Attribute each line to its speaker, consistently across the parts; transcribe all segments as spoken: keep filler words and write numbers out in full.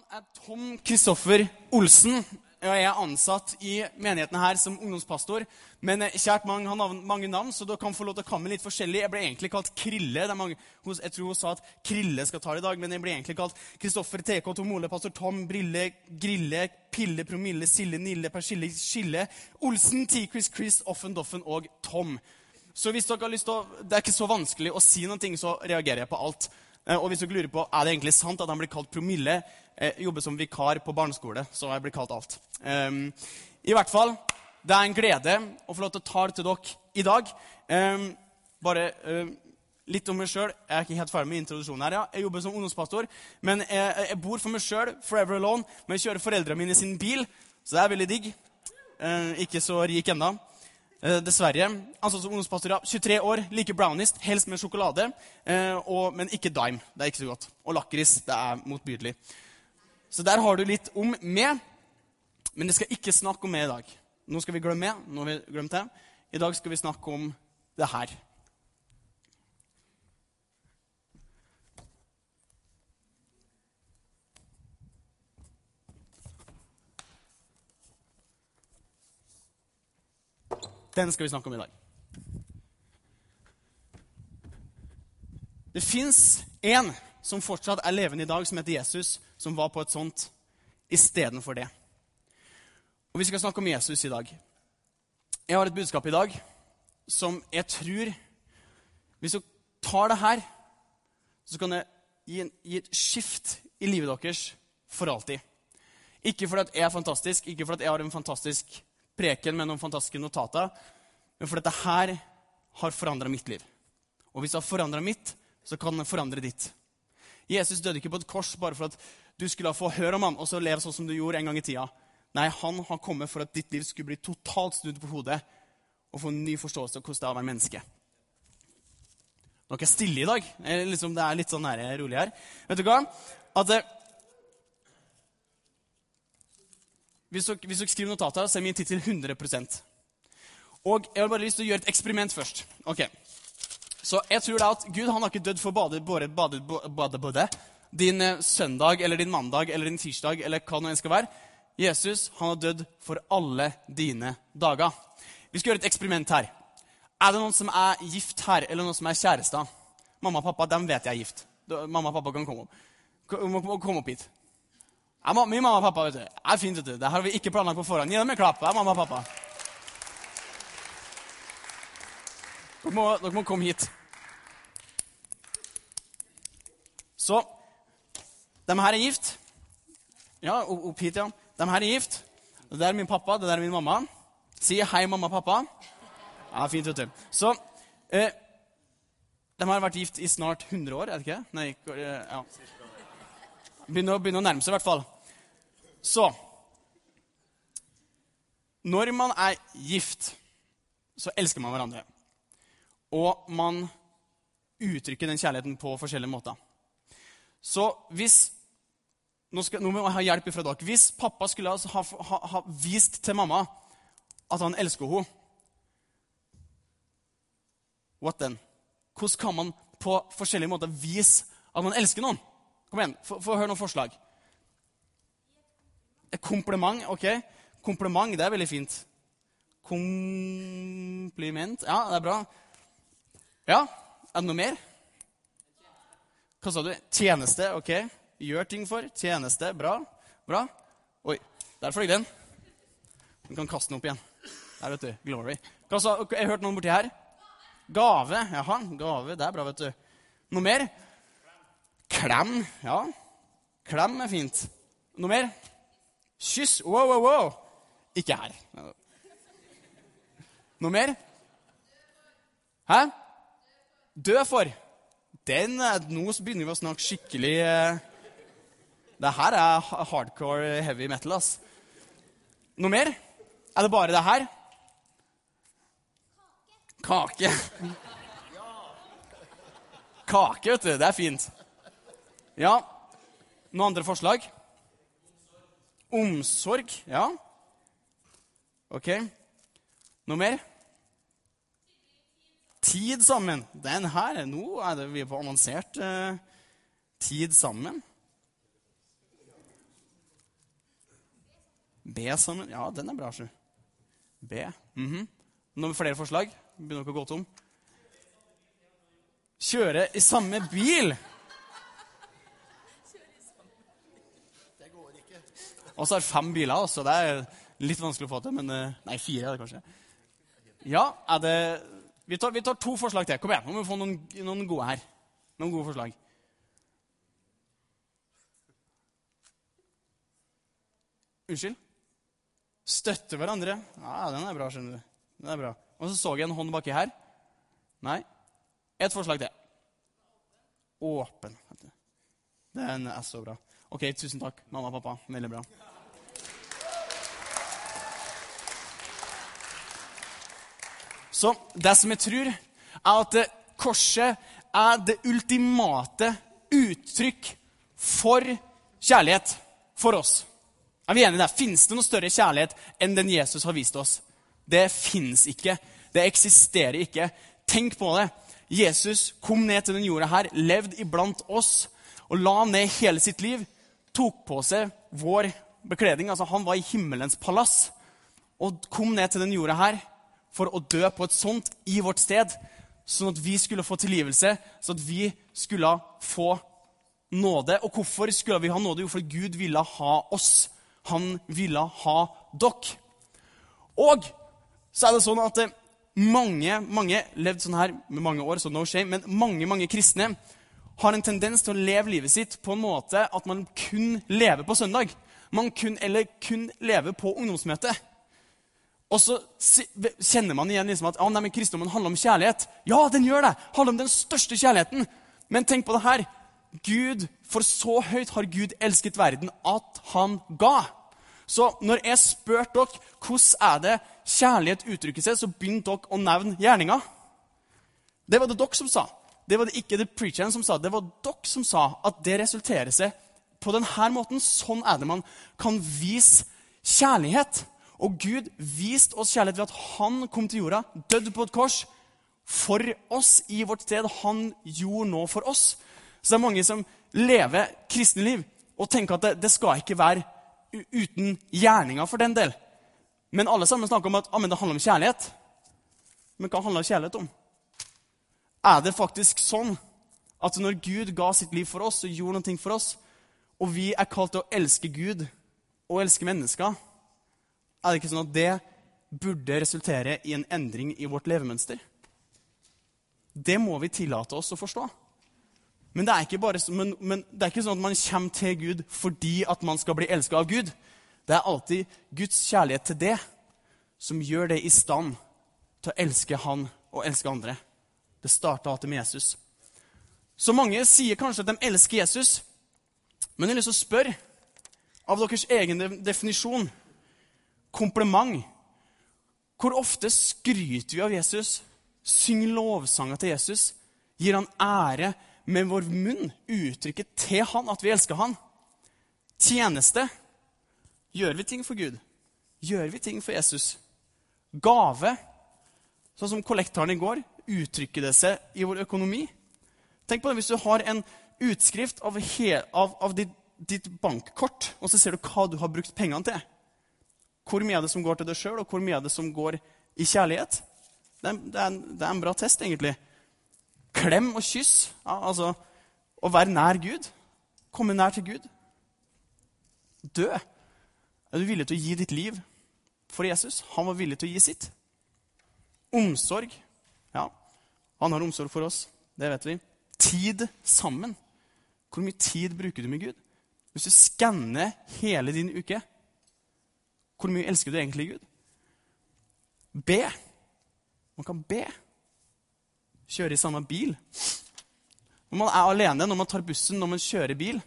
Speaker 1: er Tom Kristoffer Olsen, og jeg er ansatt i menigheten her som ungdomspastor. Men kjært mange har navn, mange navn, så du kan få lov til å kalle meg litt forskjellig. Jeg ble egentlig kalt Krille. Det er mange, jeg tror hun sa at Krille skal ta det i dag, men jeg ble egentlig kalt Kristoffer, T K, Tom Ole, Pastor Tom, Brille, Grille, Pille, Promille, Sille, Nille, Persille, Skille, Olsen, T. Chris, Chris, Offen, Doffen og Tom. Så hvis dere har lyst til å, det er ikke så vanskelig å si noen ting, så reagerer jeg på alt. Og hvis dere lurer på, er det egentlig sant at han blir kalt Promille? Jeg jobber som vikar på barneskole, så jeg blir kalt alt. Um, I hvert fall, det er en glede å få lov til å ta det til dere i dag. Um, bare um, litt om meg selv. Jeg er ikke helt ferdig med introduksjonen her. Ja. Jeg jobber som ungdomspastor, men jeg, jeg bor for meg selv, forever alone, men jeg kjører foreldrene mine sin bil, så det er veldig digg. Uh, ikke så rik enda. Uh, dessverre. Altså som ungdomspastor, ja, tjuetre år, like brownies, helst med sjokolade, uh, og, men ikke dime. Det er ikke så godt. Og lakris, det er motbydelig. Så der har du litt om meg, men det skal ikke snakke om meg i dag. Nå skal vi glemme meg, nå har vi glemt det. I dag skal vi snakke om det her. Den skal vi snakke om i dag. Det finnes en som fortsatt er levende i dag, som heter Jesus, som var på et sånt i stedet for det. Og vi skal snakke om Jesus i dag. Jeg har et budskap i dag som jeg tror, hvis du tar det her, så kan det gi, en, gi et skift i livet deres for alltid. Ikke fordi at jeg er fantastisk, ikke fordi at jeg har en fantastisk preken med noen fantastiske notater, men fordi at det her har forandret mitt liv. Og hvis det har forandret mitt, så kan det forandre ditt. Jesus døde ikke på et kors bare for at du skulle få høre om ham, og så leve sånn som du gjorde en gang i tida. Nei, han har kommet for at ditt liv skulle bli totalt snudd på hodet, og få en ny forståelse av hvordan det er å være menneske. Nå er jeg stille i dag. Det er, liksom, det er litt sånn her, rolig her. Vet du hva? At eh, hvis, dere, hvis dere skriver notater, så er min titel hundre prosent. Og jeg har bare lyst til å gjøre et eksperiment først. Ok. Så jeg tror da at Gud, han har ikke dødd for bade, bade, bade, bade, bade, din eh, søndag, eller din mandag, eller din tirsdag, eller hva det nå skal være. Jesus, han har dødd for alle dine dager. Vi skal gjøre et eksperiment her. Er det noen som er gift her, eller noen som er kjærester? Mamma og pappa, dem vet jeg er gift. Mamma og pappa kan komme opp. Kom, kom opp hit. Ja, min mamma og pappa, vet du. Det er fint, vet du. Det har vi ikke planlagt på forhånd. Gi dem en klapp, ja, mamma og pappa. Dere må, dere må komme hit. Så, de her er gift. Ja, opp hit, ja. De her er gift. Det der er min pappa, det der er min mamma. Si hei, mamma og pappa. Ja, fint, vet du. Så, eh, de har vært gift i snart hundre år, er det ikke? Nei, ja. Begynner å, begynner å nærme seg i hvert fall. Så, når man er gift, så elsker man hverandre. Og man uttrykker den kjærligheten på forskjellige måter. Så hvis, nå, skal, nå må jeg ha hjelp fra dere, hvis pappa skulle ha, ha, ha vist til mamma at han elsker henne, what then? Hvordan kan man på forskjellige måter vise at man elsker noen? Kom igjen, få, få høre noen forslag. Et kompliment, ok. Kompliment, det er veldig fint. Kompliment, ja, det er bra. Ja, er det noe mer? Hva sa du? Tjeneste, ok. Gjør ting for, tjeneste, bra. Bra. Oi, der fløy den. Du kan kaste den opp igjen. Der, vet du, glory. Hva sa, jeg har hørt noen borti her. Gave, jaha, gave, det er bra, vet du. Noe mer? Klem, ja. Klem er fint. Noe mer? Kyss, wow, wow, wow. Ikke her. Noe mer? Hæ? Dø for. Den, nå begynner vi å snakke skikkelig... Det her er hardcore heavy metal, ass. Noe mer? Er det bare det her? Kake. Kake, vet du, det er fint. Ja, noen andre forslag? Omsorg, ja. Ok. Noe mer? Tid sammen. Den her, nå er det vi på annonsert eh, tid sammen. be sammen. Ja, den er bra, så. Be. Mhm. Noen flere forslag? Begynner dere å gå tom. Kjøre i samme bil.
Speaker 2: Det går ikke.
Speaker 1: Og så er det fem biler, så det er litt vanskelig å få til, men eh, nei, fire er det kanskje. Ja, er det... Vi tar, vi tar to forslag til. Kom igjen, nå må vi få noen, noen gode her. Noen gode forslag. Unnskyld? Støtte hverandre. Ja, den er bra, skjønner du. Den er bra. Og så så jeg en hånd baki her. Nei. Et forslag til. Åpen. Den er så bra. Ok, tusen takk, mamma og pappa. Veldig bra. Så det som jeg tror, er at korset er det ultimate uttrykk for kjærlighet for oss. Er vi enige i det? Finnes det noe større kjærlighet enn den Jesus har vist oss? Det finnes ikke. Det eksisterer ikke. Tenk på det. Jesus kom ned til den jorda her, levde iblant oss, og la ned hele sitt liv, tok på seg vår bekledning. Altså han var i himmelens palass, og kom ned til den jorda her, for å dø på et sånt i vårt sted, sånn at vi skulle få tilgivelse, sånn at vi skulle få nåde. Og hvorfor skulle vi ha nåde? Jo, for Gud ville ha oss. Han ville ha dere. Og så er det sånn at mange, mange levd sånn her med mange år, så no shame, men mange, mange kristne har en tendens til å leve livet sitt på en måte at man kun lever på søndag. Man kun, eller kun lever på ungdomsmøte. Og så kjenner man igjen liksom at ah, nei, men kristendommen handler om kjærlighet. Ja, den gjør det. Handler om den største kjærligheten. Men tenk på det her. Gud, for så høyt har Gud elsket verden at han ga. Så når jeg spør dere, hvordan er det kjærlighet uttrykker seg, så begynte dere å nevne gjerninga. Det var det dere som sa. Det var det ikke the preacheren som sa. Det var dere som sa at det resulterer seg på denne måten. Sånn er det man kan vise kjærlighet. Og Gud viste oss kjærlighet ved at han kom til jorda, døde på et kors for oss i vårt sted. Han gjorde noe for oss. Så det er mange som lever kristne liv og tenker at det, det skal ikke være uten gjerninger for den del. Men alle sammen snakker om at ah, men det handler om kjærlighet. Men hva handler kjærlighet om? Er det faktisk sånn at når Gud ga sitt liv for oss og gjorde noe for oss, og vi er kalt til å elske Gud og elske mennesker, er det ikke sånn at det burde resultere i en endring i vårt levemønster? Det må vi tillate oss å forstå. Men det er ikke, bare, men, men det er ikke sånn at man kommer til Gud fordi at man skal bli elsket av Gud. Det er alltid Guds kjærlighet til det som gjør det i stand til å elske han og elske andre. Det startet alltid med Jesus. Så mange sier kanskje at de elsker Jesus, men jeg har lyst til å spørre av deres egen definisjon, kompliment. Hvor ofte skryter vi av Jesus, synger lovsanger til Jesus, gir han ære med vår munn, uttrykket til han at vi elsker han. Tjeneste. Gjør vi ting for Gud? Gjør vi ting for Jesus? Gave. Sånn som kollektaren i går, uttrykker det seg i vår økonomi. Tenk på det, hvis du har en utskrift av, hel, av, av ditt, ditt bankkort, og så ser du hva du har brukt pengene til. Hvor mye er det som går til deg selv, og hvor mye er det som går i kjærlighet? Det er, det er, en, det er en bra test, egentlig. Klem og kyss, ja, altså, å være nær Gud, komme nær til Gud. Dø. Er du villig til å gi ditt liv for Jesus? Han var villig til å gi sitt. Omsorg. Ja, han har omsorg for oss, det vet vi. Tid sammen. Hvor mye tid bruker du med Gud? Hvis du skanner hele din uke, hvor mye elsker du egentlig Gud? Be. Man kan be. Kjøre i samme bil. Når man er alene, når man tar bussen, når man kjører bil,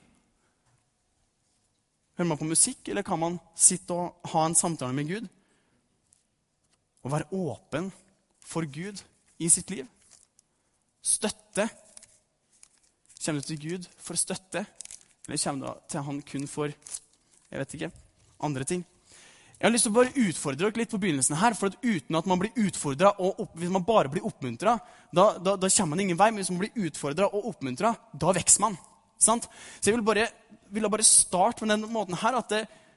Speaker 1: hører man på musikk, eller kan man sitte og ha en samtale med Gud? Og være åpen for Gud i sitt liv. Støtte. Kommer du til Gud for støtte? Eller kommer du til han kun for, jeg vet ikke, andre ting? Jeg har lyst til å bare utfordre dere litt på begynnelsen her, for at uten at man blir utfordret, og opp, hvis man bare blir oppmuntret, da, da, da kommer man ingen vei, men hvis man blir utfordret og oppmuntret, da vekser man. Sant? Så jeg vil bare, vil bare starte med den måten her, at det,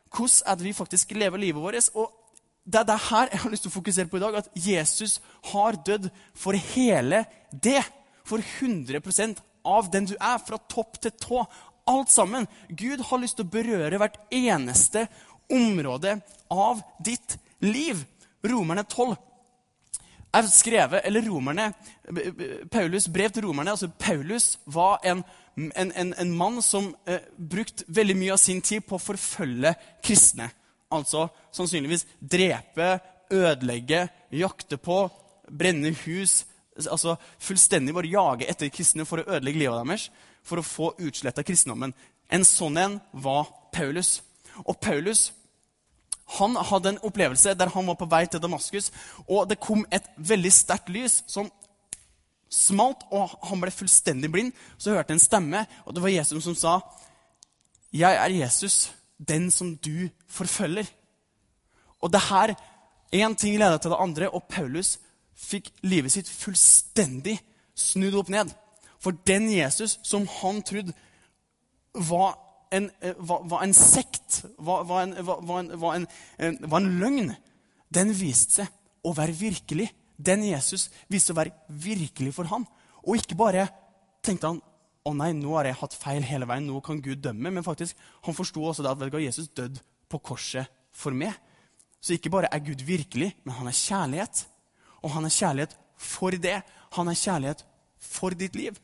Speaker 1: hvordan er det vi faktisk lever livet vårt? Og det er det her jeg har lyst til å fokusere på i dag, at Jesus har dødd for hele det. For hundre prosent av den du er, fra topp til tå. Alt sammen. Gud har lyst til å berøre hvert eneste område av ditt liv. Romerne tolv er skrevet, eller romerne, Paulus brev til romerne, altså Paulus var en, en, en, en mann som eh, brukte veldig mye av sin tid på å forfølge kristne. Altså sannsynligvis drepe, ødelegge, jakte på, brenne hus, altså fullstendig bare jage etter kristne for å ødelegge livet deres, for å få utslett av kristendommen. En sånn en var Paulus. Og Paulus, han hadde en opplevelse der han var på vei til Damaskus, og det kom et veldig sterkt lys som smalt, og han ble fullstendig blind. Så hørte en stemme, og det var Jesus som sa, «Jeg er Jesus, den som du forfølger.» Og det her, en ting ledet til det andre, og Paulus fikk livet sitt fullstendig snudd opp ned. For den Jesus som han trodde var En, var, var en sekt, var, var, en, var, en, var, en, en, var en løgn, den viste seg å være virkelig. Den Jesus viste å være virkelig for han. Og ikke bare tenkte han, å nei, nå har jeg hatt feil hele veien, nå kan Gud dømme. Men faktisk, han forstod også det at vet du, Jesus døde på korset for meg. Så ikke bare er Gud virkelig, men han er kjærlighet. Og han er kjærlighet for det. Han er kjærlighet for ditt liv.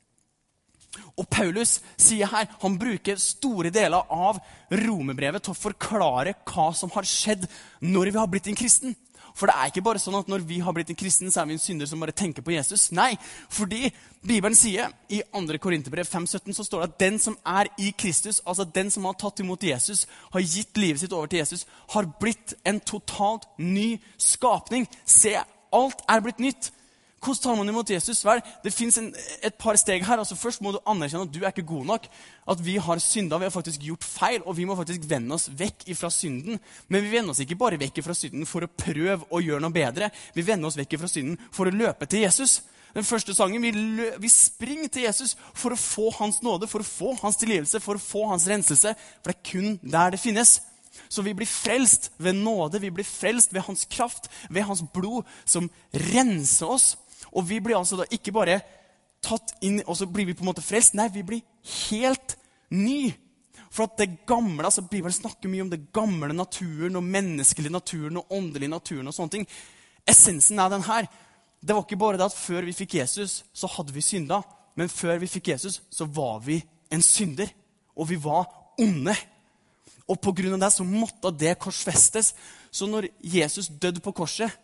Speaker 1: Og Paulus sier her, han bruker store deler av romerbrevet til å forklare hva som har skjedd når vi har blitt en kristen. For det er ikke bare sånn at når vi har blitt en kristen, så er vi en synder som bare tenker på Jesus. Nei, fordi Bibelen sier i andre Korinterbrev fem sytten så står det at den som er i Kristus, altså den som har tatt imot Jesus, har gitt livet sitt over til Jesus, har blitt en totalt ny skapning. Se, alt er blitt nytt. Hvordan tar man imot Jesus? Vel, det finnes en, et par steg her. Altså først må du anerkjenne at du er ikke god nok. At vi har syndet, vi har faktisk gjort feil, og vi må faktisk vende oss vekk fra synden. Men vi vender oss ikke bare vekk fra synden for å prøve å gjøre noe bedre. Vi vender oss vekk fra synden for å løpe til Jesus. Den første sangen, vi, lø, vi springer til Jesus for å få hans nåde, for å få hans tilgivelse, for å få hans renselse. For det er kun der det finnes. Så vi blir frelst ved nåde, vi blir frelst ved hans kraft, ved hans blod som renser oss. Og vi blir altså da ikke bare tatt inn, og så blir vi på en måte frelst. Nei, vi blir helt ny. For at det gamle, altså Bibelen snakker mye om det gamle naturen, og menneskelig naturen, og åndelig naturen, og sånne ting. Essensen er den her. Det var ikke bare det at før vi fikk Jesus, så hadde vi syndet. Men før vi fikk Jesus, så var vi en synder. Og vi var onde. Og på grunn av det så måtte det korsfestes. Så når Jesus døde på korset,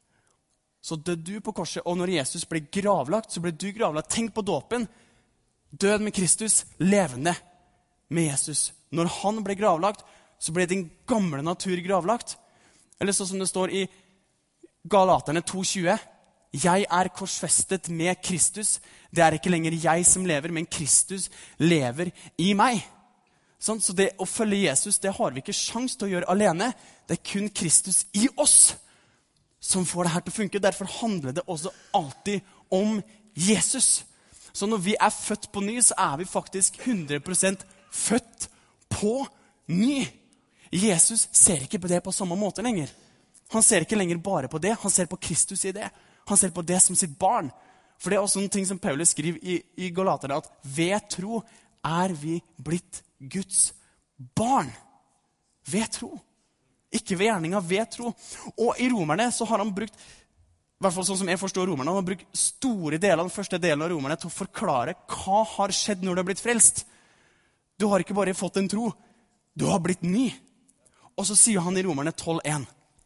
Speaker 1: så døde du på korset, og når Jesus ble gravlagt, så ble du gravlagt. Tenk på dåpen. Død med Kristus, levende med Jesus. Når han ble gravlagt, så ble din gamle natur gravlagt. Eller sånn som det står i Galaterne to tjue. Jeg er korsfestet med Kristus. Det er ikke lenger jeg som lever, men Kristus lever i meg. Sånn, så det å følge Jesus, det har vi ikke sjans til å gjøre alene. Det er kun Kristus i oss som får det her til å funke. Derfor handler det også alltid om Jesus. Så når vi er født på ny, så er vi faktisk hundre prosent født på ny. Jesus ser ikke på det på samme måte lenger. Han ser ikke lenger bare på det, han ser på Kristus i det. Han ser på det som sitt barn. For det er også en ting som Paulus skriver i, i Galaterne, at ved tro er vi blitt Guds barn. Ved tro. Ikke ved gjerninga, ved tro. Og i romerne så har han brukt, i hvert fall sånn som jeg forstår romerne, han har brukt store deler, den første delen av romerne, til å forklare hva har skjedd når du har blitt frelst. Du har ikke bare fått en tro, du har blitt ny. Og så sier han i romerne tolv én.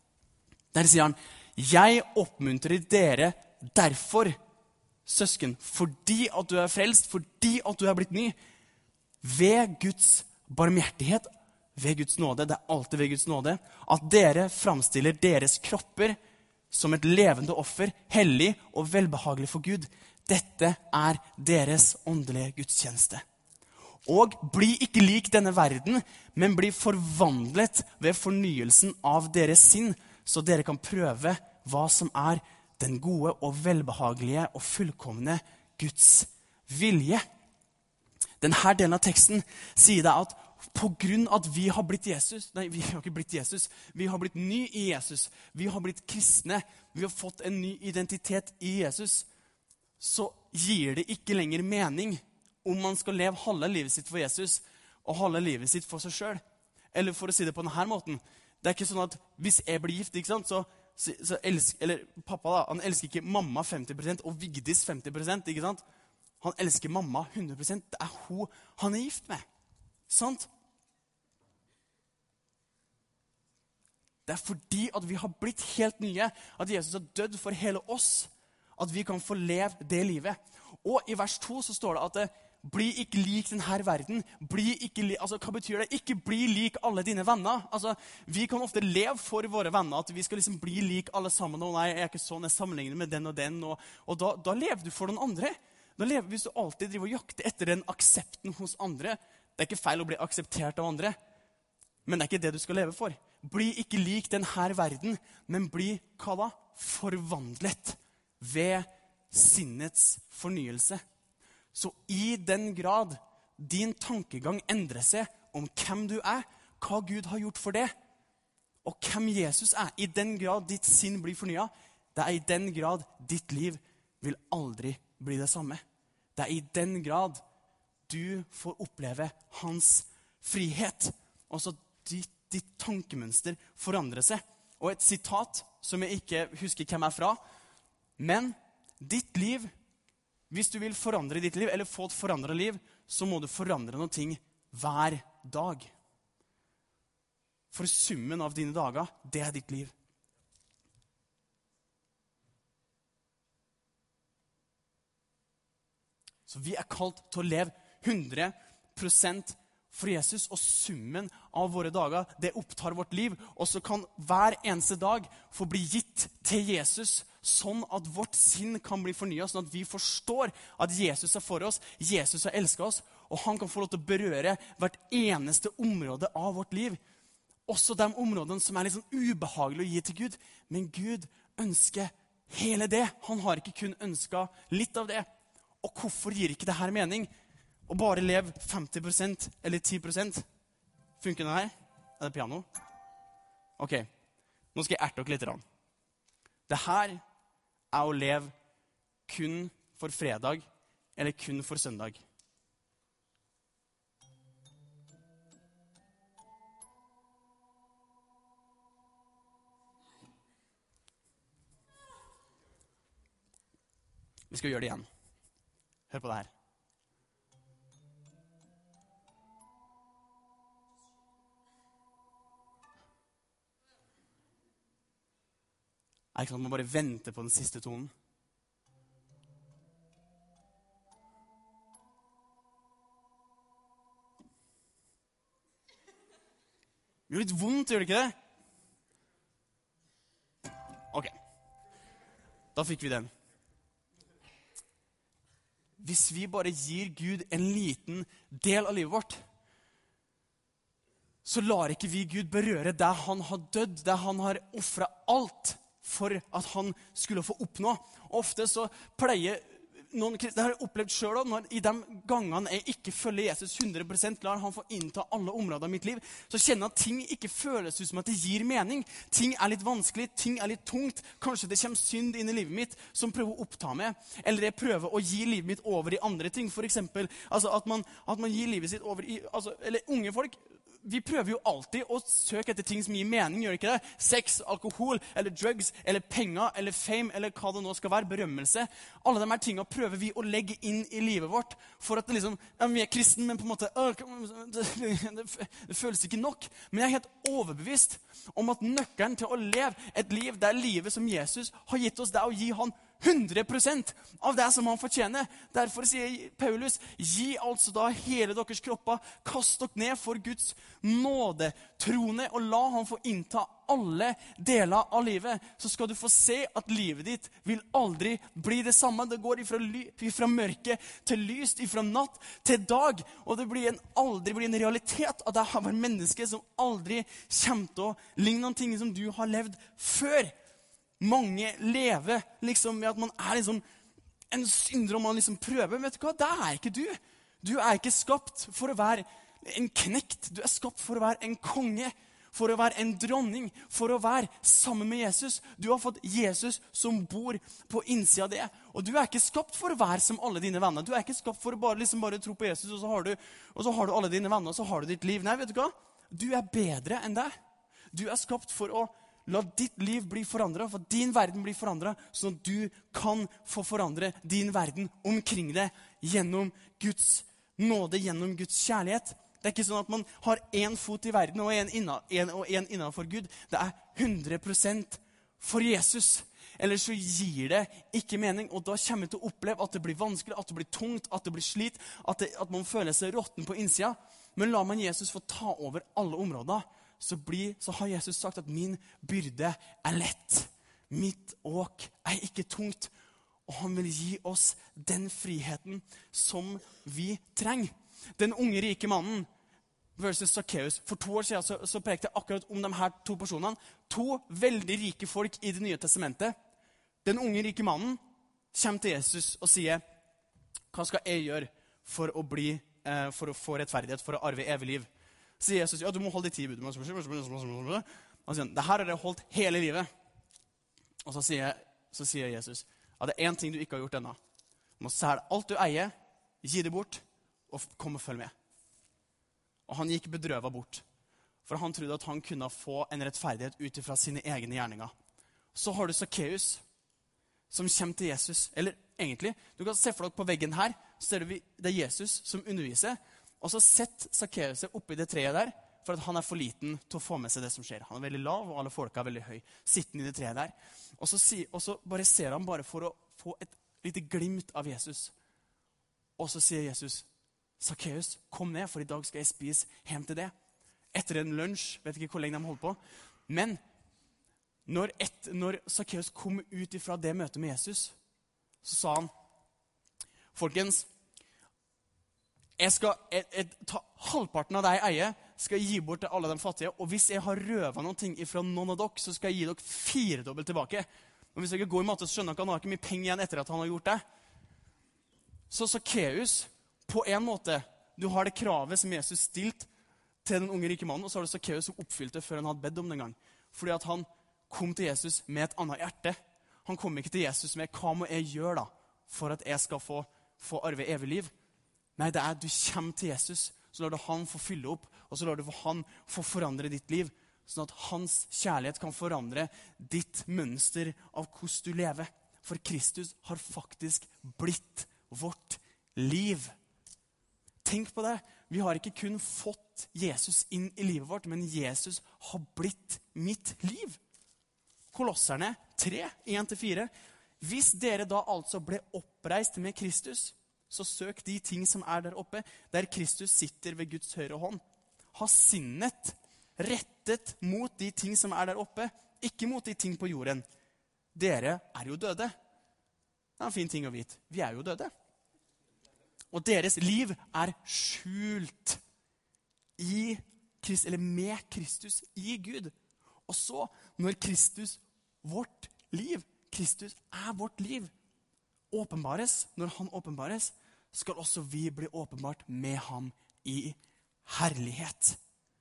Speaker 1: Der sier han, jeg oppmuntrer dere derfor, søsken, fordi at du er frelst, fordi at du er blitt ny, ved Guds barmhjertighet, ved Guds nåde, det er alltid ved Guds nåde, at dere framstiller deres kropper som et levende offer, hellig og velbehagelig for Gud. Dette er deres åndelige gudstjeneste. Og bli ikke lik denne verden, men bli forvandlet ved fornyelsen av deres sinn, så dere kan prøve hva som er den gode og velbehagelige og fullkomne Guds vilje. Denne delen av teksten sier det at på grunn av at vi har blitt Jesus, nei, vi har ikke blitt Jesus, vi har blitt ny i Jesus, vi har blitt kristne, vi har fått en ny identitet i Jesus, så gir det ikke lenger mening om man skal leve halve livet sitt for Jesus, og halve livet sitt for seg selv. Eller for å si det på denne måten, det er ikke sånn at hvis jeg blir gift, ikke sant, så, så, så elsker, eller pappa da, han elsker ikke mamma femti prosent og Vigdis femti prosent, ikke sant? Han elsker mamma hundre prosent, det er hun han er gift med. Sant? Det er fordi at vi har blitt helt nye, at Jesus har dødd for hele oss, at vi kan få leve det livet. Og i vers to så står det at det, bli ikke lik denne verden. Bli ikke li, altså, hva betyr det? Ikke bli lik alle dine venner. Altså, vi kan ofte leve for våre venner, at vi skal liksom bli lik alle sammen. Og nei, jeg er ikke sånn, jeg sammenligner med den og den. Og, og da, da lever du for noen andre. Da lever hvis du alltid driver og jakter etter den aksepten hos andre. Det er ikke feil å bli akseptert av andre, men det er ikke det du skal leve for. Bli ikke lik denne verden, men bli, hva da? Forvandlet ved sinnets fornyelse. Så i den grad din tankegang endrer seg om hvem du er, hva Gud har gjort for det, og hvem Jesus er, i den grad ditt sinn blir fornyet, det er i den grad ditt liv vil aldri bli det samme. Det er i den grad du får oppleve hans frihet. Og så ditt, ditt tankemønster forandrer seg. Og et sitat som jeg ikke husker hvem er fra, men ditt liv, hvis du vil forandre ditt liv, eller få et forandret liv, så må du forandre noen ting hver dag. For summen av dine dager, det er ditt liv. Så vi er kalt til å leve hundre prosent for Jesus, og summen av våre dager, det opptar vårt liv. Og så kan hver eneste dag få bli gitt til Jesus, sånn at vårt sinn kan bli fornyet, sånn at vi forstår at Jesus er for oss, Jesus har elsket oss, og han kan få lov til å berøre hvert eneste område av vårt liv. Også de områdene som er litt sånn ubehagelig å gi til Gud. Men Gud ønsker hele det. Han har ikke kun ønsket litt av det. Og hvorfor gir ikke det her mening? Å bare leve femti prosent eller ti prosent. Funker det her? Er det piano? Ok, nå skal jeg erte dere litt. Det her er å leve kun for fredag eller kun for søndag. Vi skal gjøre det igjen. Hør på det her. Er det ikke sånn at man bare venter på den siste tonen? Det gjør litt vondt, gjør det ikke det? Ok, da fikk vi den. Hvis vi bare gir Gud en liten del av livet vårt, så lar ikke vi Gud berøre der han har dødd, der han har offret alt for at han skulle få oppnå. Ofte så pleier noen kristne, det har jeg opplevd selv også, når i de gangene jeg ikke følger Jesus hundre prosent, lar han få innta alle områder av mitt liv, så kjenner jeg at ting ikke føles ut som at det gir mening. Ting er litt vanskelig, ting er litt tungt. Kanskje det kommer synd inn i livet mitt som prøver å oppta meg, eller jeg prøver å gi livet mitt over i andre ting. For eksempel, altså at man, at man gir livet sitt over i, altså, eller unge folk, vi prøver jo alltid å søke etter ting som gir mening, gjør ikke det? Sex, alkohol, eller drugs, eller penger, eller fame, eller hva det nå skal være, berømmelse. Alle de her tingene prøver vi å legge inn i livet vårt, for at det liksom, ja, vi er kristen, men på en måte, det, det, det føles ikke nok. Men jeg er helt overbevist om at nøkkelen til å leve et liv, det er livet som Jesus har gitt oss, det er å gi han hundre prosent av det som han fortjener. Derfor sier Paulus, gi altså da hele deres kropper, kast dere ned for Guds nådetrone, og la han få innta alle deler av livet. Så skal du få se at livet ditt vil aldri bli det samme. Det går ifra, ly, ifra mørke til lyst, ifra natt til dag. Og det blir en, aldri blir en realitet at det har vært mennesker som aldri kommer til å ligne noen ting som du har levd før. Mange lever liksom med at man er liksom en synder, og man liksom prøver. Vet du hva? Det er ikke du. Du er ikke skapt for å være en knekt. Du er skapt for å være en konge, for å være en dronning, for å være sammen med Jesus. Du har fått Jesus som bor på innsida av det. Og du er ikke skapt for å være som alle dine venner. Du er ikke skapt for å bare, liksom bare tro på Jesus, og så, har du, og så har du alle dine venner, og så har du ditt liv. Nei, vet du hva? Du er bedre enn deg. Du er skapt for å la ditt liv bli forandret, for din verden bli forandret, sånn at du kan få forandre din verden omkring deg gjennom Guds nåde, gjennom Guds kjærlighet. Det er ikke sånn at man har en fot i verden og en, inna, en, og en innenfor Gud. Det er hundre prosent for Jesus. Ellers så gir det ikke mening, og da kommer vi til å oppleve at det blir vanskelig, at det blir tungt, at det blir slit, at, det, at man føler seg råtten på innsida. Men la man Jesus få ta over alle områder, så, blir, så har Jesus sagt at min byrde er lett. Mitt åk er ikke tungt, og han vil gi oss den friheten som vi trenger. Den unge rike mannen versus Zacchaeus. For to år siden så, så prekte jeg akkurat om de her to personene. To veldig rike folk i det nye testamentet. Den unge rike mannen kommer til Jesus og sier, hva skal jeg gjøre for å, bli, eh, for å få rettferdighet, for å arve evig liv? Så sier Jesus, ja, du må holde de ti bud. Han sier, det her har jeg holdt hele livet. Og så sier, så sier Jesus, ja, det er en ting du ikke har gjort ennå. Du må selge alt du eier, gi det bort, og kom og følg med. Og han gikk bedrøvet bort, for han trodde at han kunne få en rettferdighet ut fra sine egne gjerninger. Så har du Zacchaeus, som kommer til Jesus. Eller egentlig, du kan se for deg på veggen her, så ser du det er Jesus som underviser, og så setter Zacchaeus seg oppi det treet der, for at han er for liten til å få med seg det som skjer. Han er veldig lav, og alle folka er veldig høy, sittende i det treet der. Og så, si, og så bare ser han bare for å få et lite glimt av Jesus. Og så sier Jesus, Zacchaeus, kom ned, for i dag skal jeg spise hjem til det. Etter en lunsj, vet ikke hvor lenge de holdt på. Men når, et, når Zacchaeus kom ut fra det møtet med Jesus, så sa han, folkens, jeg skal jeg, jeg, ta halvparten av det jeg eier, skal jeg gi bort til alle de fattige, og hvis jeg har røvet noen ting fra noen av dere, så skal jeg gi dere firedobbelt tilbake. Og hvis jeg ikke går i matte, så skjønner dere at han har ikke mye penger igjen etter at han har gjort det. Så Zacchaeus, på en måte, du har det kravet som Jesus stilt til den unge rike mannen, og så har du Zacchaeus som oppfylte før han hadde bedt om den gang. Fordi at han kom til Jesus med et annet hjerte. Han kom ikke til Jesus med, hva må jeg gjøre da, for at jeg skal få, få arve evig liv? Nei, det er, du kommer til Jesus, så lar du han få fylle opp, og så lar du han få forandre ditt liv, sånn at hans kjærlighet kan forandre ditt mønster av hvordan du lever. For Kristus har faktisk blitt vårt liv. Tenk på det. Vi har ikke kun fått Jesus inn i livet vårt, men Jesus har blitt mitt liv. Kolosserne tre, en til fire. Hvis dere da altså ble oppreist med Kristus, så søk de ting som er der oppe, der Kristus sitter ved Guds høyre hånd. Ha sinnet rettet mot de ting som er der oppe, ikke mot de ting på jorden. Dere er jo døde. Det er en fin ting å vite. Vi er jo døde. Og deres liv er skjult i Kristus, eller med Kristus i Gud. Og så, når Kristus, vårt liv, Kristus er vårt liv, åpenbares, når han åpenbares, skal også vi bli åpenbart med ham i herlighet.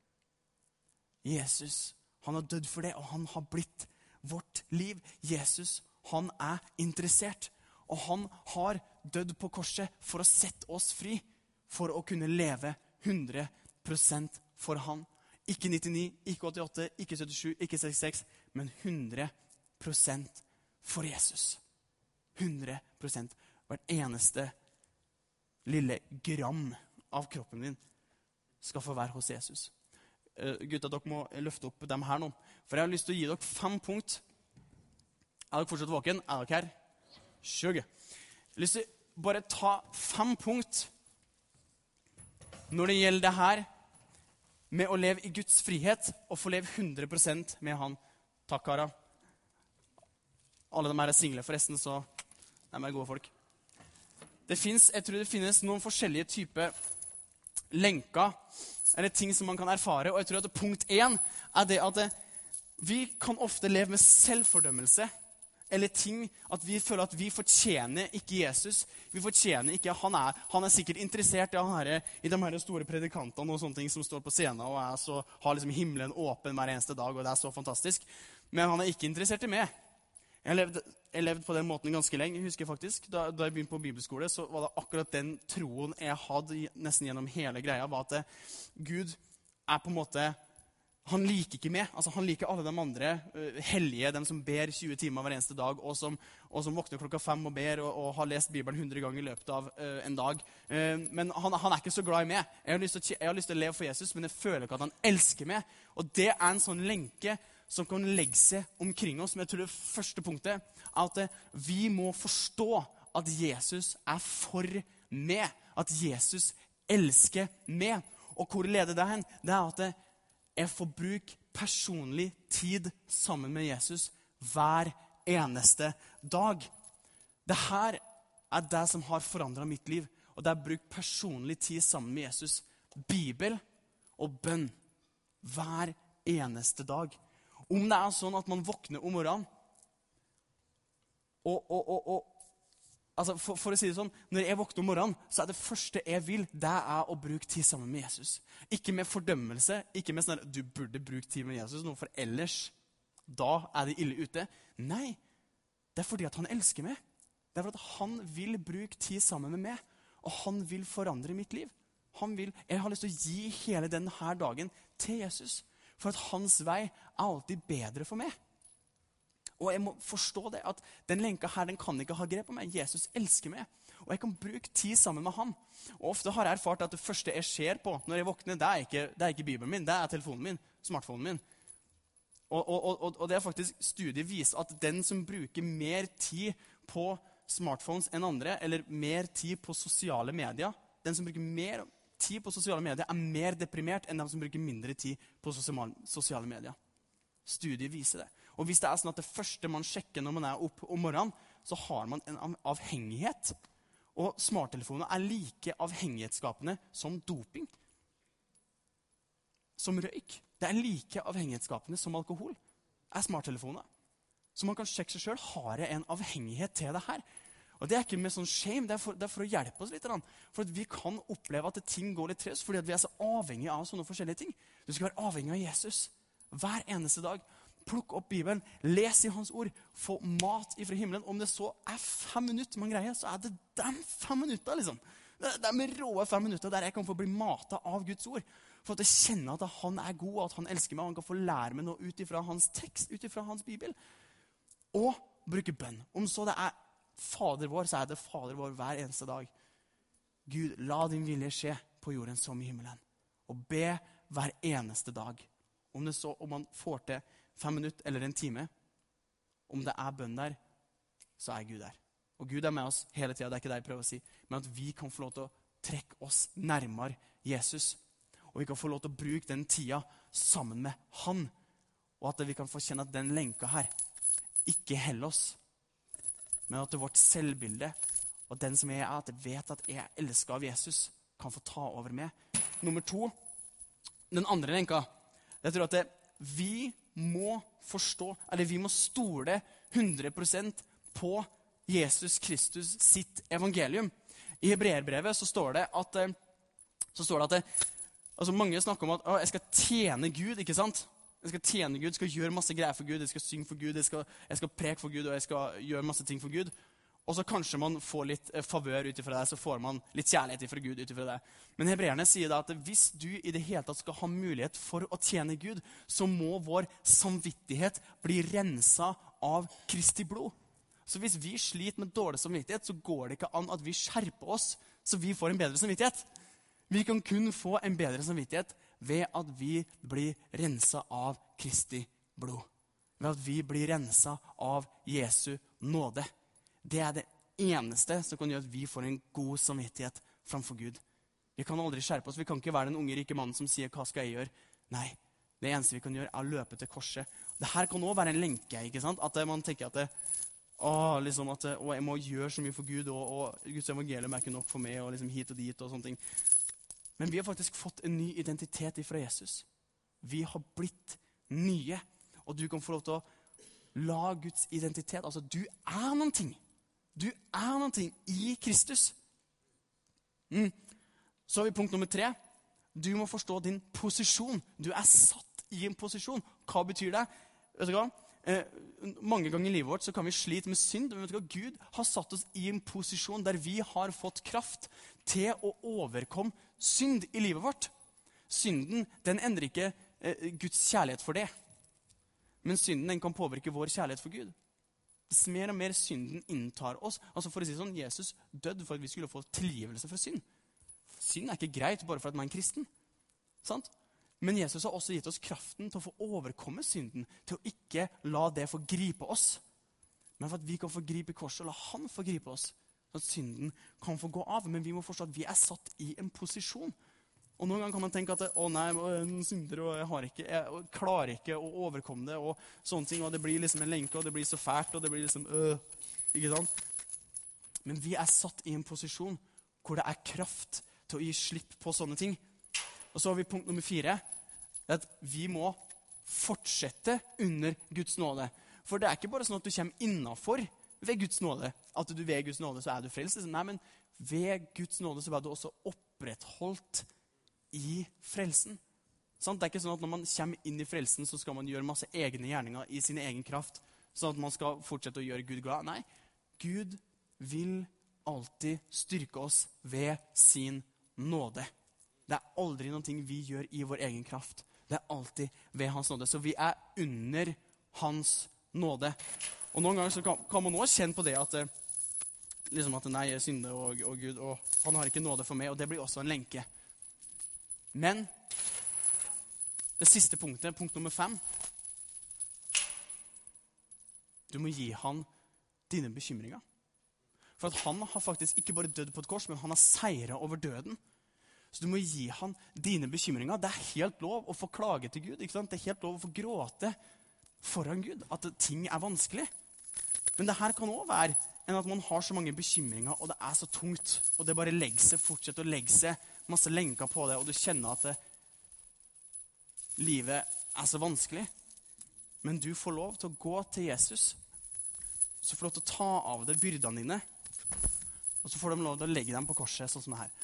Speaker 1: Jesus, han har dødd for det, og han har blitt vårt liv. Jesus, han er interessert, og han har dødd på korset for å sette oss fri, for å kunne leve hundre prosent for han. Ikke nittini, ikke åttiåtte, ikke syttisju, ikke sekstiseks, men hundre prosent for Jesus. hundre prosent. Hvert eneste lille gram av kroppen din skal få være hos Jesus. Uh, gutta, dere må løfte opp dem her nå. For jeg har lyst til å gi dere fem punkt. Er dere fortsatt våken? Er dere her? Kjøg. Jeg har lyst til å bare ta fem punkt når det gjelder det her med å leve i Guds frihet og få leve hundre prosent med han. Takk, Kara. Alle de her er single forresten, så de er gode folk. Det finnes, jeg tror det finnes noen forskjellige typer lenker, eller ting som man kan erfare, og jeg tror at punkt én er det at det, vi kan ofte leve med selvfordømmelse eller ting, at vi føler at vi fortjener ikke Jesus. Vi fortjener ikke, han er, han er sikkert interessert i, han her, i de her store predikantene og sånne ting som står på scenen og er så, har liksom himmelen åpen hver eneste dag, og det er så fantastisk. Men han er ikke interessert i meg. Jeg levde, jeg levde på den måten ganske lenge, husker jeg faktisk. Da, da jeg begynte på bibelskole, så var det akkurat den troen jeg hadde nesten gjennom hele greia, var at det, Gud er på en måte, han liker ikke meg. Altså, han liker alle de andre uh, hellige, de som ber tjue timer hver eneste dag, og som, og som våkner klokka fem og ber, og, og har lest Bibelen hundre ganger i løpet av uh, en dag. Uh, men han, han er ikke så glad i meg. Jeg har, lyst til å, jeg har lyst til å leve for Jesus, men jeg føler ikke at han elsker meg. Og det er en sånn lenke som kan legge seg omkring oss. Men jeg tror det første punktet er at uh, vi må forstå at Jesus er for meg. At Jesus elsker meg. Og hvor leder det hen? Det er at uh, jeg får bruke personlig tid sammen med Jesus hver eneste dag. Dette er det som har forandret mitt liv. Og det er brukt personlig tid sammen med Jesus. Bibel og bønn hver eneste dag. Om det er sånn at man våkner om morgenen, og, og, og, og altså for, for å si det sånn, når jeg våkner om morgenen, så er det første jeg vil, det er å bruke tid sammen med Jesus. Ikke med fordømmelse, ikke med sånn at du burde bruke tid med Jesus, noe for ellers, da er det ille ute. Nei, det er fordi at han elsker meg. Det er fordi at han vil bruke tid sammen med meg, og han vil forandre mitt liv. Han vil, jeg har lyst til å gi hele denne dagen til Jesus, for at hans vei er alltid bedre for meg. Og jeg må forstå det, at den lenka her, den kan ikke ha grep på meg. Jesus elsker meg, og jeg kan bruke tid sammen med han. Og ofte har jeg erfart at det første jeg ser på når jeg våkner, det er ikke, det er ikke Bibelen min, det er telefonen min, smartphonen min. Og, og, og, og det er faktisk studiet viser at den som bruker mer tid på smartphones enn andre, eller mer tid på sosiale medier, den som bruker mer tid på sosiale medier er mer deprimert enn de som bruker mindre tid på sosiale medier. Studiet viser det. Og hvis det er sånn at det første man sjekker når man er opp om morgenen, så har man en avhengighet. Og smarttelefoner er like avhengighetsskapende som doping. Som røyk. Det er like avhengighetsskapende som alkohol. Er smarttelefoner. Så man kan sjekke seg selv, har jeg en avhengighet til det her? Og det er ikke med sånn shame, det er for, det er for å hjelpe oss litt. For at vi kan oppleve at ting går litt trøst, fordi at vi er så avhengige av sånne forskjellige ting. Du skal være avhengig av Jesus hver eneste dag. Plukk opp Bibelen, les i hans ord, få mat ifra himmelen. Om det så er fem minutter man greier, så er det de fem minutter, liksom. Det er med råe fem minutter der jeg kan få bli matet av Guds ord. For at jeg kjenner at han er god, og at han elsker meg, og han kan få lære meg noe ut ifra hans tekst, ut ifra hans Bibel. Og bruke bønn. Om så det er Fader vår, så er det Fader vår hver eneste dag. Gud, la din vilje skje på jorden som i himmelen. Og be hver eneste dag. Om det så, om man får til fem minutter eller en time, om det er bønn der, så er Gud der. Og Gud er med oss hele tiden, det er ikke det jeg prøver å si, men at vi kan få lov til å trekke oss nærmere Jesus. Og vi kan få lov til å bruke den tida sammen med han. Og at vi kan få kjenne at den lenka her ikke heller oss, men at vårt selvbilde, og den som jeg er, at jeg vet at jeg elsker av Jesus, kan få ta over meg. Nummer to, den andre lenka, jeg tror at det, vi må forstå, eller vi må stole hundre prosent på Jesus Kristus sitt evangelium. I Hebreerbrevet så står det at, så står det at det, altså mange snakker om at å, jeg skal tjene Gud, ikke sant? Jeg skal tjene Gud, jeg skal gjøre masse greier for Gud, jeg skal synge for Gud, jeg skal, jeg skal preke for Gud, og jeg skal gjøre masse ting for Gud. Og så kanskje man får litt eh, favør ut ifra det, så får man litt kjærlighet fra Gud ut ifra det. Men hebreerne sier da at hvis du i det hele tatt skal ha mulighet for å tjene Gud, så må vår samvittighet bli renset av Kristi blod. Så hvis vi sliter med dårlig samvittighet, så går det ikke an at vi skjerper oss, så vi får en bedre samvittighet. Vi kan kun få en bedre samvittighet ved at vi blir renset av Kristi blod. Ved at vi blir renset av Jesu nåde. Det er det eneste som kan gjøre at vi får en god samvittighet framfor Gud. Vi kan aldri skjerpe oss. Vi kan ikke være den unge rike mannen som sier, hva skal jeg gjøre? Nei, det eneste vi kan gjøre er å løpe til korset. Dette kan også være en lenke, ikke sant? At man tenker at, det, å, liksom at å, jeg må gjøre så mye for Gud, og, og Guds evangelium er ikke nok for meg, og liksom hit og dit og sånne ting. Men vi har faktisk fått en ny identitet fra Jesus. Vi har blitt nye. Og du kan få lov til å la Guds identitet, altså du er noen ting. Du er noen ting i Kristus. Mm. Så har vi punkt nummer tre. Du må forstå din posisjon. Du er satt i en posisjon. Hva betyr det? Vet du hva? Eh, mange ganger i livet vårt så kan vi slite med synd. Men vet du hva? Gud har satt oss i en posisjon der vi har fått kraft til å overkomme synd i livet vårt. Synden, den endrer ikke eh, Guds kjærlighet for det. Men synden, den kan påvirke vår kjærlighet for Gud. Dess mer og mer synden inntar oss. Altså for å si sånn, Jesus døde for at vi skulle få tilgivelse for synd. Synd er ikke greit bare for at man er en kristen. Sant? Men Jesus har også gitt oss kraften til å få overkomme synden, til å ikke la det få gripe oss. Men for at vi kan få gripe korset og la han få gripe oss, så at synden kan få gå av. Men vi må forstå at vi er satt i en posisjon. Og noen ganger kan man tenke at å nei, jeg er en synder, og jeg, har ikke, jeg klarer ikke å overkomme det, og sånne ting, og det blir liksom en lenke, og det blir så fælt, og det blir liksom, øh, ikke sant? Men vi er satt i en posisjon hvor det er kraft til å gi slipp på sånne ting. Og så har vi punkt nummer fire, at vi må fortsette under Guds nåde. For det er ikke bare sånn at du kommer innenfor ved Guds nåde, at du ved Guds nåde så er du frelst. Nei, men ved Guds nåde så er du også opprettholdt i frelsen. Sant? Det er ikke sånn at når man kommer inn i frelsen så skal man gjøre masse egne gjerninger i sin egen kraft, sånn at man skal fortsette å gjøre Gud glad. Nei, Gud vil alltid styrke oss ved sin nåde. Det er aldri noen ting vi gjør i vår egen kraft. Det er alltid ved hans nåde. Så vi er under hans nåde. Og noen ganger så kan, kan man også kjenne på det at, liksom at nei, jeg synder og, og Gud, og han har ikke nåde for meg, og det blir også en lenke. Men det siste punktet, punkt nummer fem, du må gi han dine bekymringer. For at han har faktisk ikke bare dødd på et kors, men han har seiret over døden. Så du må gi han dine bekymringer. Det er helt lov å få klage til Gud, ikke sant? Det er helt lov å få gråte foran Gud, at ting er vanskelig. Men det her kan også være enn at man har så mange bekymringer, og det er så tungt, og det bare legger seg, fortsetter å legge seg, masse lenker på det, og du kjenner at det, livet er så vanskelig. Men du får lov til å gå til Jesus, så får du lov til å ta av deg byrdene dine, og så får de lov til å legge dem på korset, sånn som det her.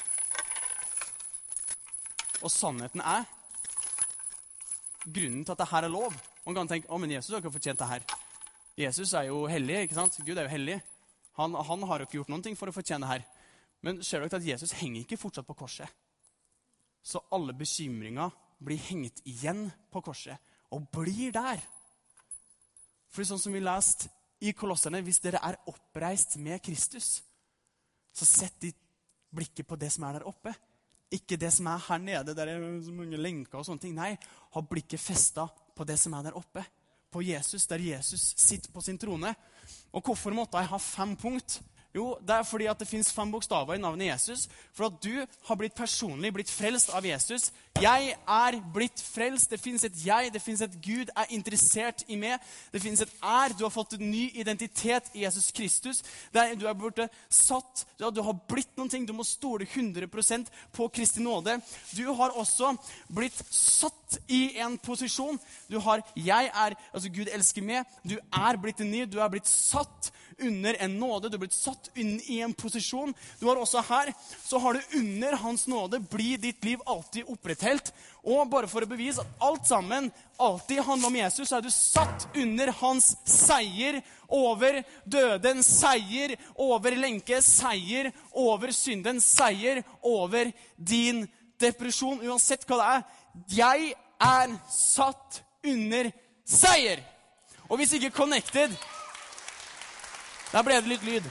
Speaker 1: Og sannheten er, grunnen til at det her er lov, man kan tenke, å, men Jesus har ikke fortjent det her. Jesus er jo hellig, ikke sant? Gud er jo hellig. Han, han har jo ikke gjort noen ting for å fortjene det her. Men ser dere at Jesus henger ikke fortsatt på korset. Så alle bekymringer blir hengt igjen på korset, og blir der. For sånn som vi leste i Kolosserne, hvis dere er oppreist med Kristus, så sett ditt blikket på det som er der oppe. Ikke det som er her nede, der er så mange lenker og sånne ting. Nei, ha blikket festet på det som er der oppe. På Jesus, der Jesus sitter på sin trone. Og hvorfor måtte jeg ha fem punkt? Jo, det er fordi at det finnes fem bokstaver i navnet Jesus. For at du har blitt personlig, blitt frelst av Jesus. Jeg er blitt frelst. Det finnes et jeg, det finnes et Gud er interessert i meg. Det finnes et er. Du har fått en ny identitet i Jesus Kristus. Der du er blitt satt, ja, du har blitt noen ting. Du må stole hundre prosent på Kristi nåde. Du har også blitt satt i en posisjon. Du har, jeg er, altså Gud elsker meg. Du er blitt en ny. Du er blitt satt under en nåde. Du er blitt satt inn i en posisjon. Du har også her, så har du under hans nåde, blir ditt liv alltid opprettholdt. Og bare for å bevise at alt sammen alltid handler om Jesus, så er du satt under hans seier over døden, seier over lenke, seier over synden, seier over din depresjon, uansett hva det er. Jeg er satt under seier. Og hvis ikke connected, der ble det litt lyd.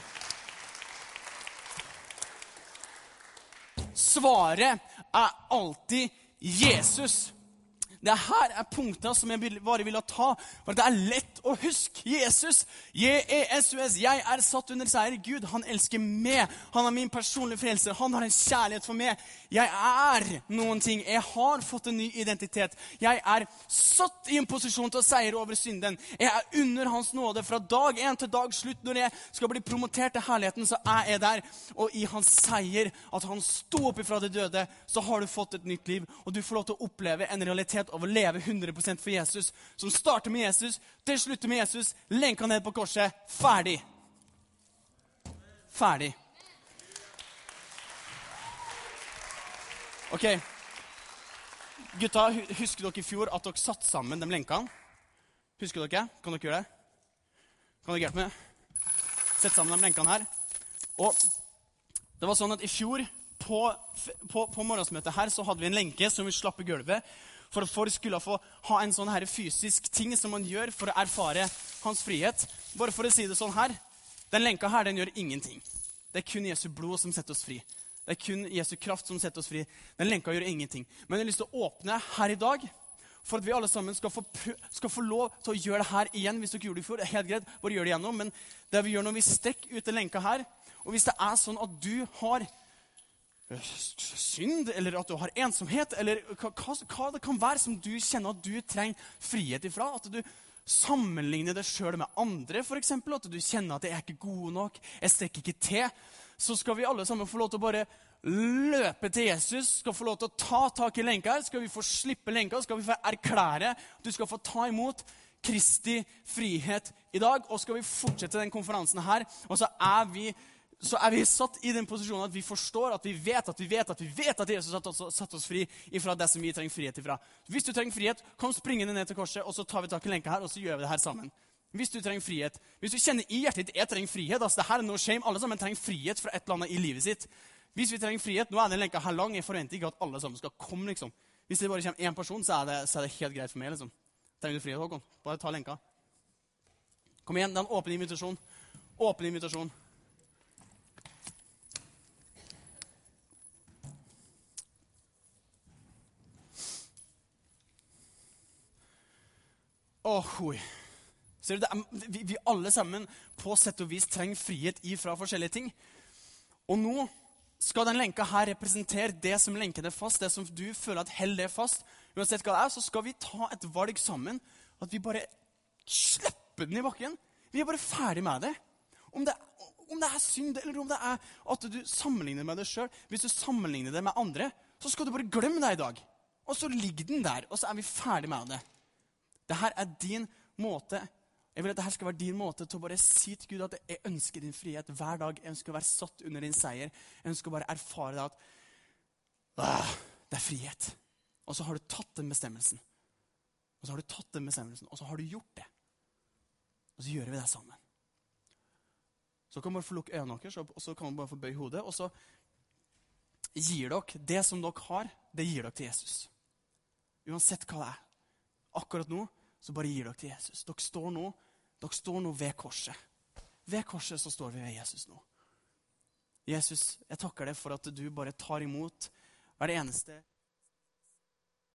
Speaker 1: Svaret er alltid Jesus. Det her er punkter som jeg bare vil ta, for det er lett å huske. Jesus, J E S U S, jeg er satt under seier. Gud, han elsker meg. Han er min personlige frelser. Han har en kjærlighet for meg. Jeg er noen ting. Jeg har fått en ny identitet. Jeg er satt i en posisjon til å seire over synden. Jeg er under hans nåde fra dag en til dag slutt. Når jeg skal bli promotert til herligheten, så er jeg der. Og i hans seier, at han sto opp ifra det døde, så har du fått et nytt liv. Og du får lov til å oppleve en realitet av å leve hundre prosent for Jesus, som starter med Jesus, til slutter med Jesus, lenka ned på korset, ferdig. Ferdig. Ok. Gutta, husker dere i fjor at dere satt sammen de lenkene? Husker dere? Kan dere gjøre det? Kan dere hjelpe meg? Sett sammen de lenkene her. Og det var sånn at i fjor, på, på, på morgensmøtet her, så hadde vi en lenke som vi slapp i gulvet, for at folk skulle få ha en sånn her fysisk ting som man gjør for å erfare hans frihet. Bare for å si det sånn her, den lenka her, den gjør ingenting. Det er kun Jesu blod som setter oss fri. Det er kun Jesu kraft som setter oss fri. Den lenka gjør ingenting. Men jeg har lyst til å åpne her i dag, for at vi alle sammen skal få, skal få lov til å gjøre det her igjen. Hvis dere gjorde det i fjor, det er helt greit, bare gjør det igjennom. Men det vi gjør når vi strekker ut den lenka her, og hvis det er sånn at du har synd, eller at du har ensomhet, eller hva, hva det kan være som du kjenner at du trenger frihet ifra, at du sammenligner det selv med andre, for eksempel, at du kjenner at jeg er ikke god nok, jeg strekker ikke til, så skal vi alle sammen få lov til å bare løpe til Jesus, skal få lov til å ta tak i lenka her, skal vi få slippe lenka, skal vi få erklære, du skal få ta imot Kristi frihet i dag, og skal vi fortsette den konferansen her, og så er vi så er vi satt i den posisjonen at vi forstår, at vi vet, at vi vet, at vi vet at Jesus har satt oss fri ifra det som vi trenger frihet ifra. Hvis du trenger frihet, kom springende ned til korset, og så tar vi tak i lenka her, og så gjør vi det her sammen. Hvis du trenger frihet, hvis du kjenner i hjertet ditt, jeg trenger frihet, altså det her er no shame, alle sammen trenger frihet fra et eller annet i livet sitt. Hvis vi trenger frihet, nå er den lenka her lang, jeg forventer ikke at alle sammen skal komme, liksom. Hvis det bare kommer en person, så er det, så er det helt greit for meg, liksom. Trenger du frihet, Håkon? Bare ta lenka. Kom igjen, det er en åpen invitasjon. Åpen invitasjon. Åh, oi. Ser du, det er, vi, vi alle sammen på sett og vis trenger frihet ifra forskjellige ting. Og nå skal den lenka her representere det som lenker det fast, det som du føler at held det fast. Uansett hva det er, så skal vi ta et valg sammen, at vi bare slipper den i bakken. Vi er bare ferdig med det. Om det, om det er synd, eller om det er at du sammenligner med deg selv. Hvis du sammenligner det med andre, så skal du bare glemme det i dag. Og så ligger den der, og så er vi ferdig med det. Dette er din måte, jeg vil at dette skal være din måte til å bare si til Gud at jeg ønsker din frihet hver dag. Jeg ønsker å være satt under din seier. Jeg ønsker å bare erfare deg at ah, det er frihet. Og så har du tatt den bestemmelsen. Og så har du tatt den bestemmelsen, og så har du gjort det. Og så gjør vi det sammen. Så kan man bare få lukke øynene deres, og så kan man bare få bøye hodet, og så gir dere det som dere har, det gir dere til Jesus. Uansett hva det er. Akkurat nå, så bare gir dere til Jesus. Dere står nå, dere står nå ved korset. Ved korset så står vi ved Jesus nå. Jesus, jeg takker deg for at du bare tar imot hver eneste